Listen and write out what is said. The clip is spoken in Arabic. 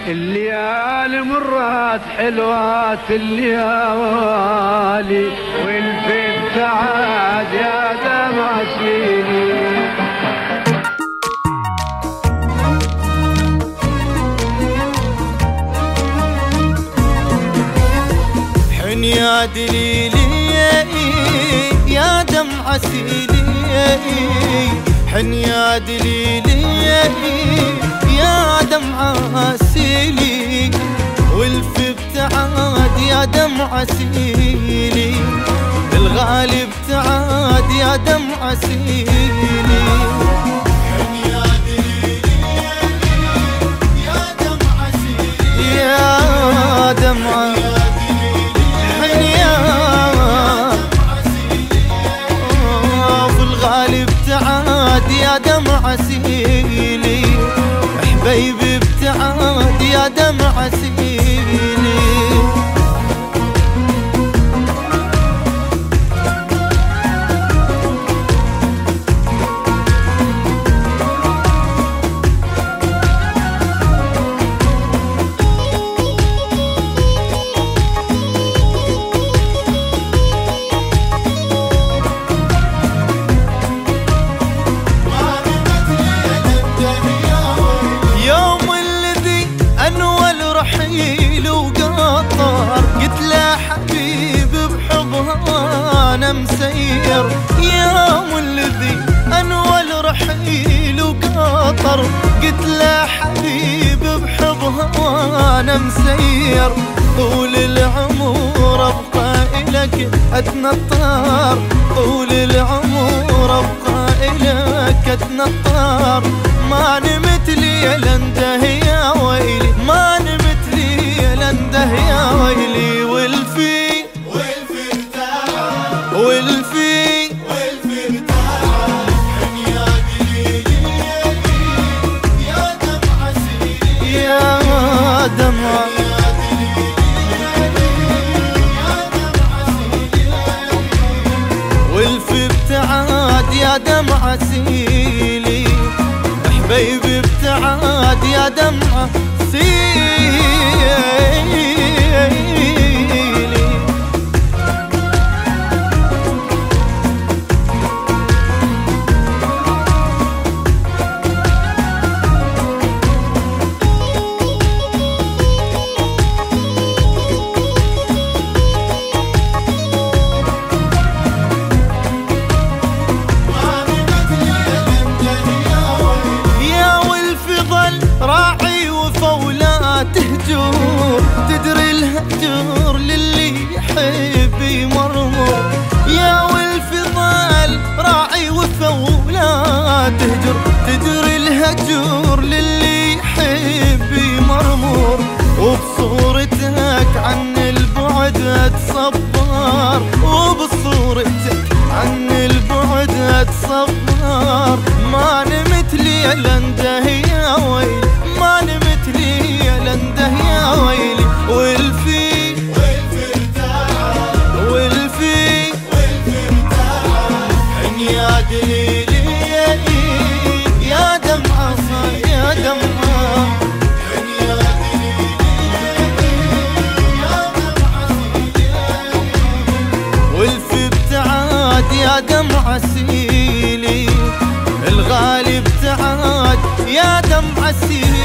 الليالي مرات حلوات الليالي، والفت عاد يا دمع سنيني. حن يا دليلي يا دمع سيلي، حن يا دليلي يا دمع سيلي، والف ابتعاد يا دمع سيلي، الغالي ابتعاد يا دمع سيلي. حن يا دليلي يا دمع سيلي، يا دمع حن يا في الغالي ابتعاد يا دمع سيلي، حبيبي ابتعاد يا دمع سيلي. رحيل وقطر قلت له حبيب بحبها انا مسير، يوم الذي انوى الرحيل وقطر قلت له حبيب بحبها وانا مسير، طول العمر ابقى الك اتنطر، طول العمر ابقى الك اتنطر، ما نمت ليل انده يا ويلي، ما نمت ليل انده يا ويلي، والفي ارتاح والفي ارتاح. حن يا دليلي يا دمع سيلي، يا دمع والفي ابتعاد يا دمع سيلي، حبيبي ابتعاد يا دمع سيلي. راعي وفولا تهجر، تدري الهجر للي يحب يمرمر، يا والفضل راعي وفولا تهجر، تدري الهجر للي يحب يمرمر، وبصورتك عن البعد اتصبر، وبصورتك عن البعد اتصبر، ما نمت ليل انده يا ويلي، ما نمت ليل انده يا ويلي، والفي ارتاح والفي ارتاح. حن يا دليلي يا دمع يا دمع، حن يا دليلي يا دمع والفي ابتعاد يا دمع سيلي، الغالي ابتعاد يا دمع سيلي.